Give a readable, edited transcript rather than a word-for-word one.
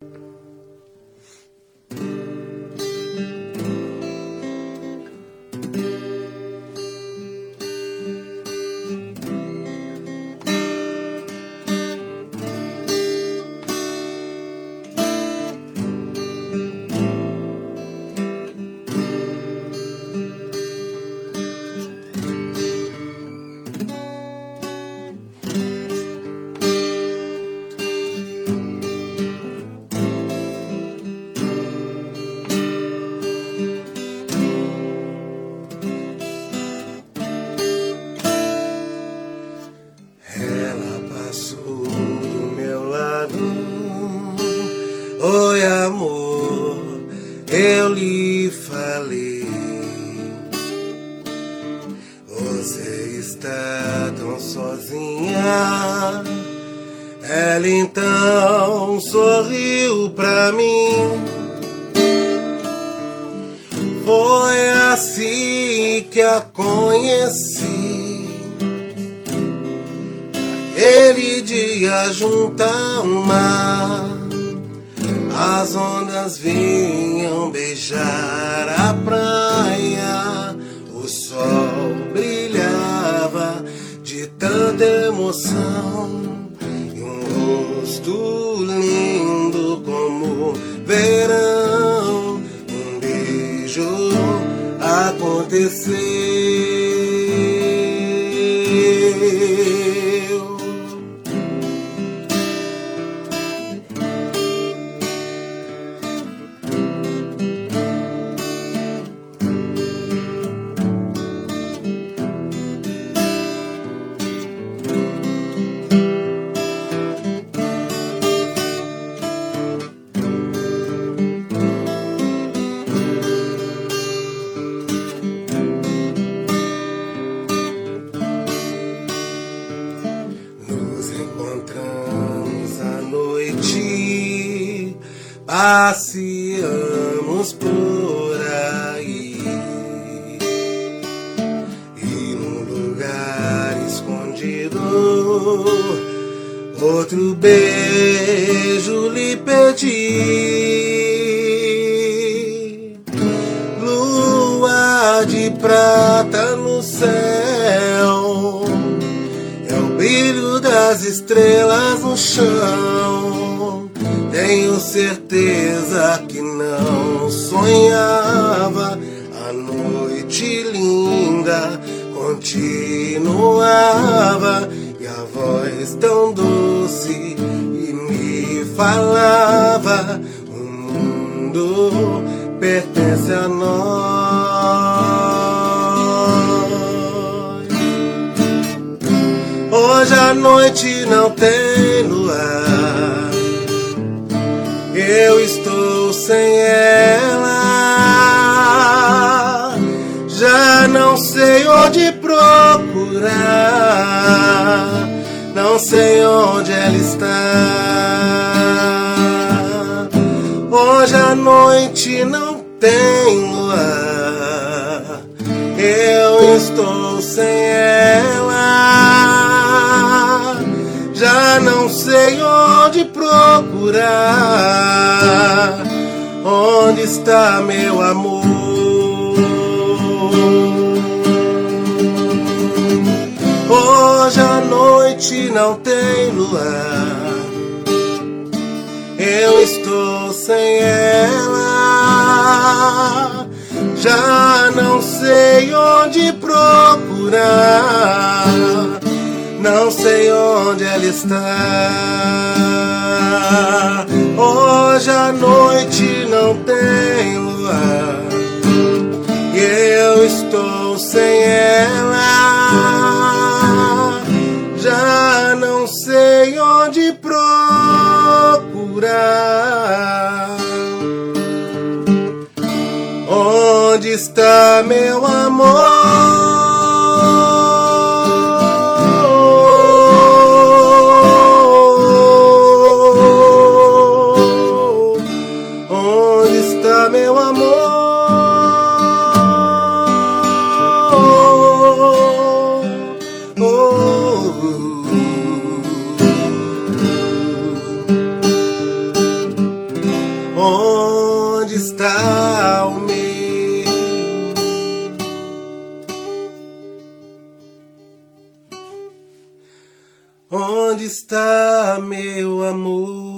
Oi, amor, eu lhe falei. Você está tão sozinha. Ela então sorriu pra mim. Foi assim que a conheci. Aquele dia junto ao mar, as ondas vinham beijar a praia. O sol brilhava de tanta emoção. E um rosto lindo como verão. Um beijo aconteceu. Passeamos por aí e num lugar escondido outro beijo lhe pedi. Lua de prata no céu, é o brilho das estrelas no chão. Tenho certeza que não sonhava. A noite linda continuava e a voz tão doce e me falava: o mundo pertence a nós. Hoje a noite não tem luar. Eu estou sem ela, já não sei onde procurar, não sei onde ela está. Hoje a noite não tem luar, eu estou sem ela, já não sei onde procurar. Onde está meu amor? Hoje a noite não tem luar. Eu estou sem ela, já não sei onde procurar, não sei onde ela está. Hoje a noite não tem luar e eu estou sem ela, já não sei onde procurar. Onde está meu amor? Meu amor, Onde está o meu? Onde está meu amor?